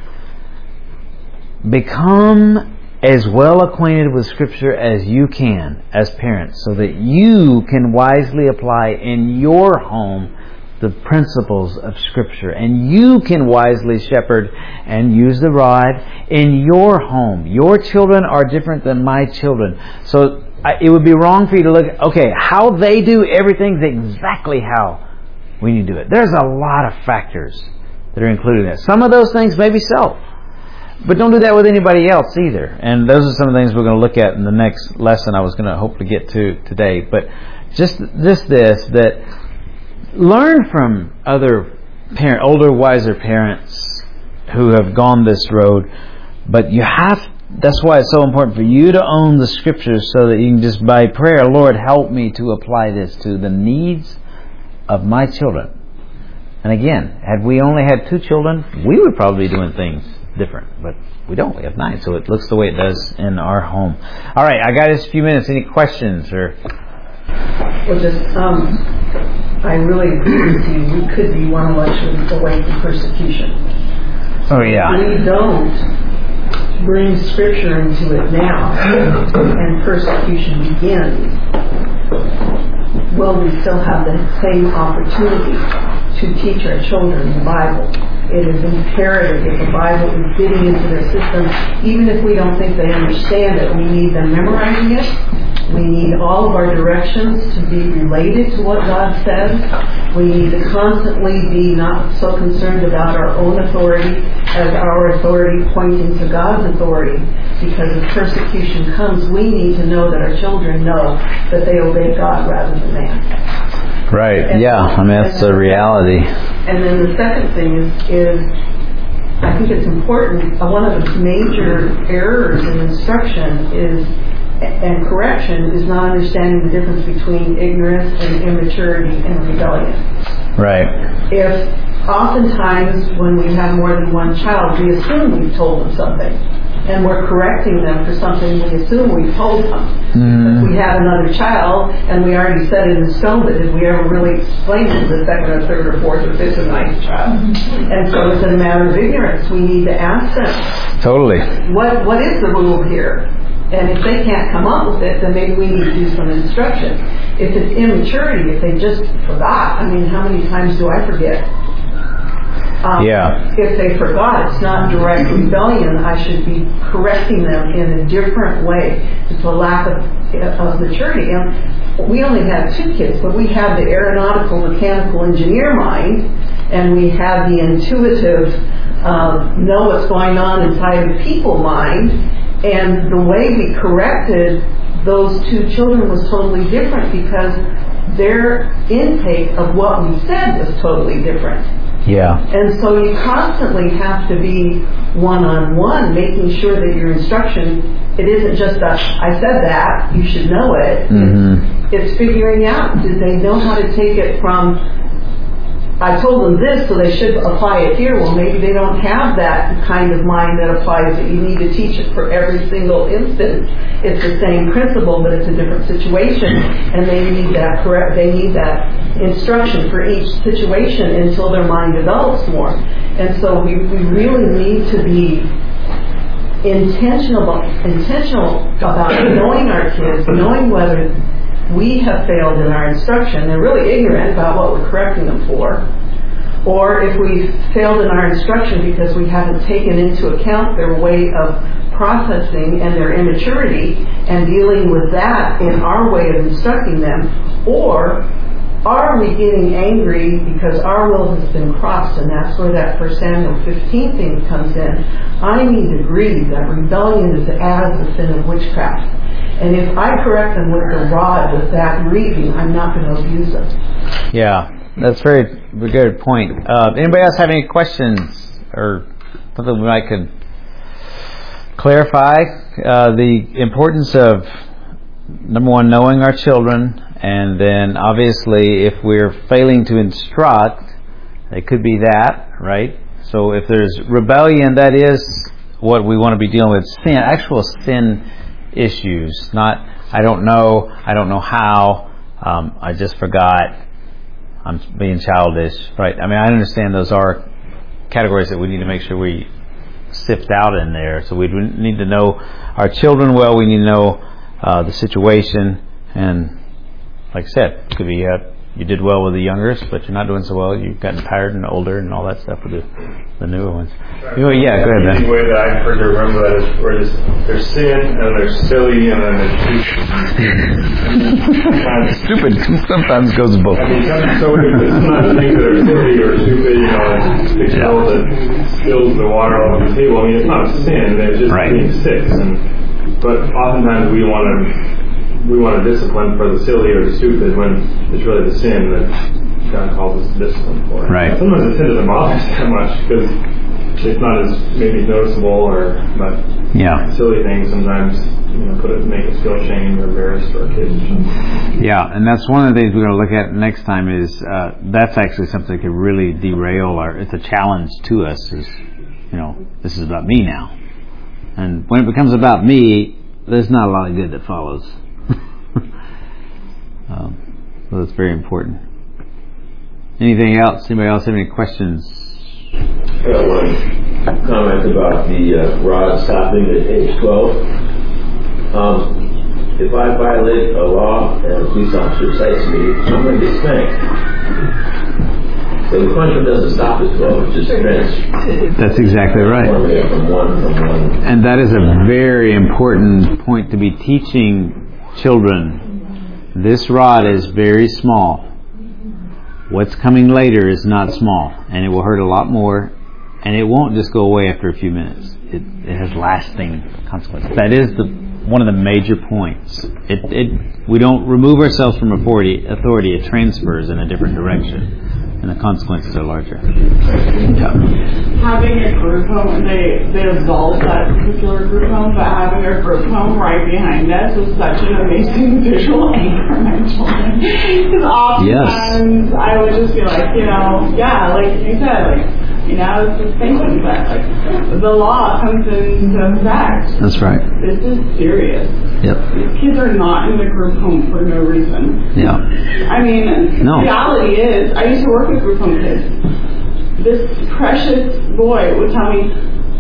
Become as well acquainted with Scripture as you can as parents, so that you can wisely apply in your home the principles of Scripture, and you can wisely shepherd and use the rod in your home. Your children are different than my children, so it would be wrong for you to look at, okay, how they do everything is exactly how we need to do it. There's a lot of factors that are included in that. Some of those things may be self, but don't do that with anybody else either. And those are some of the things we're going to look at in the next lesson I was going to hopefully get to today. But just this, that learn from other older, wiser parents who have gone this road. But that's why it's so important for you to own the Scriptures, so that you can just by prayer, Lord, help me to apply this to the needs of my children. And again, had we only had 2 children, we would probably be doing things different, but we don't. We have 9, so it looks the way it does in our home. All right, I got just a few minutes. Any questions or? Well, just I really agree with you. We could be one election away from persecution. Oh yeah. We don't bring Scripture into it now, and persecution begins. Will we still have the same opportunity to teach our children the Bible? It is imperative that the Bible is getting into their system. Even if we don't think they understand it, we need them memorizing it. We need all of our directions to be related to what God says. We need to constantly be not so concerned about our own authority as our authority pointing to God's authority. Because if persecution comes, we need to know that our children know that they obey God rather than man. Right. And that's the reality. And then the second thing is I think it's important. One of the major errors in instruction and correction is not understanding the difference between ignorance and immaturity and rebellion. Right. If oftentimes when we have more than one child, we assume we've told them something, and we're correcting them for something we assume we've told them. If we have another child and we already set it in stone, but did we ever really explain it to the second or third or fourth or fifth or ninth child? And so it's a matter of ignorance. We need to ask them. Totally. What is the rule here? And if they can't come up with it, then maybe we need to do some instruction. If it's immaturity, if they just forgot, how many times do I forget? If they forgot, it's not direct rebellion. I should be correcting them in a different way. It's a lack of maturity. And we only have 2 kids, but we have the aeronautical mechanical engineer mind, and we have the intuitive know what's going on inside of people mind. And the way we corrected those 2 children was totally different, because their intake of what we said was totally different. Yeah. And so you constantly have to be one-on-one, making sure that your instruction, it isn't just I said that, you should know it. Mm-hmm. It's figuring out, did they know how to take it from, I told them this, so they should apply it here. Well, maybe they don't have that kind of mind that applies it. You need to teach it for every single instance. It's the same principle, but it's a different situation, and they need that instruction for each situation until their mind develops more. And so we really need to be intentional about knowing our kids, knowing whether we have failed in our instruction. They're really ignorant about what we're correcting them for. Or if we failed in our instruction because we haven't taken into account their way of processing and their immaturity and dealing with that in our way of instructing them. Or are we getting angry because our will has been crossed? And that's where that 1 Samuel 15 thing comes in. I need to grieve that rebellion is as the sin of witchcraft. And if I correct them with the rod, with that grieving, I'm not going to abuse them. Yeah, that's very good point. Anybody else have any questions or something I could clarify? The importance of, number one, knowing our children, and then obviously if we're failing to instruct, it could be that, right? So if there's rebellion, that is what we want to be dealing with. Sin, actual sin issues, not I don't know how, I just forgot, I'm being childish, right? I mean, I understand those are categories that we need to make sure we sift out in there. So we need to know our children well. We need to know the situation, and like I said, it could be you did well with the youngers, but you're not doing so well. You've gotten tired and older and all that stuff with the newer ones. Yeah, go ahead, man. The way that I prefer to remember that is where there's sin, and there's silly, and then there's stupid. Sometimes goes both. I mean, so it's not the things that are silly or stupid, the girl that spills the water all over the table. I mean, it's not a sin. It's just being sick. But oftentimes we want to discipline for the silly or the stupid when it's really the sin that God calls us to discipline for. Right. Sometimes the sin doesn't bother us that much because it's not as maybe noticeable, but silly things sometimes make us feel ashamed or embarrassed for our kids. Yeah, and that's one of the things we're going to look at next time is that's actually something that could really derail it's a challenge to us is, this is about me now. And when it becomes about me, there's not a lot of good that follows. So that's very important. Anything else? Anybody else have any questions? I got one comment about the rod stopping at age 12. If I violate a law and a police officer cites me, I'm going to get spanked. So the punishment doesn't stop at 12, it just transfers. That's exactly right. From one. And that is a very important point to be teaching children. This rod is very small. What's coming later is not small, and it will hurt a lot more, and it won't just go away after a few minutes. It has lasting consequences. That is one of the major points. We don't remove ourselves from authority. It transfers in a different direction, and the consequences are larger. Yeah. Having a group home, they absolved that particular group home, but having a group home right behind us was such an amazing visual aid for my children. Because oftentimes I would just be like, like you said, it's the same thing, but the law comes into effect. That's right. This is serious. Yep. These kids are not in the group home for no reason. Yeah. I mean, the reality is, I used to work with group home kids. This precious boy would tell me,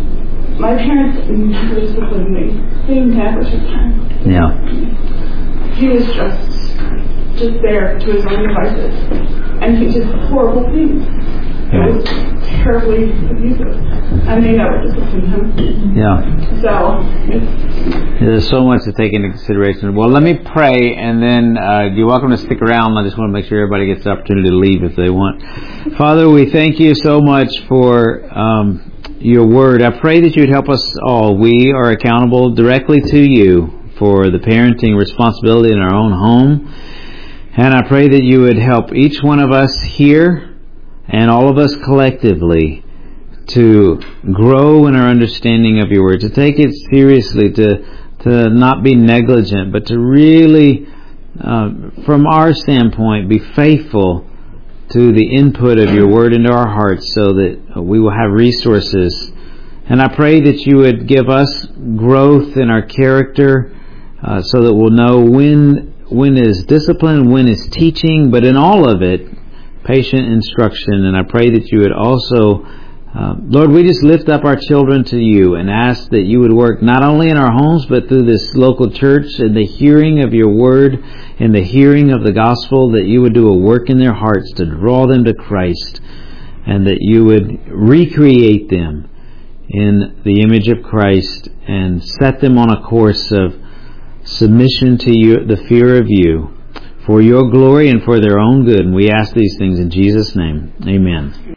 my parents never disciplined me. They never took time. Yeah. He was just there to his own devices. And he did horrible things. It was terribly abusive. And they never disciplined him. Yeah. So, there's so much to take into consideration. Well, let me pray, and then you're welcome to stick around. I just want to make sure everybody gets the opportunity to leave if they want. Father, we thank you so much for your word. I pray that you would help us all. We are accountable directly to you for the parenting responsibility in our own home. And I pray that you would help each one of us here and all of us collectively to grow in our understanding of your word, to take it seriously, to not be negligent, but to really, from our standpoint, be faithful to the input of your word into our hearts so that we will have resources. And I pray that you would give us growth in our character so that we'll know when is discipline, when is teaching, but in all of it, patient instruction. And I pray that you would also, Lord, we just lift up our children to you and ask that you would work not only in our homes, but through this local church, in the hearing of your word, in the hearing of the gospel, that you would do a work in their hearts to draw them to Christ, and that you would recreate them in the image of Christ and set them on a course of submission to you, the fear of you, for your glory and for their own good. And we ask these things in Jesus' name. Amen.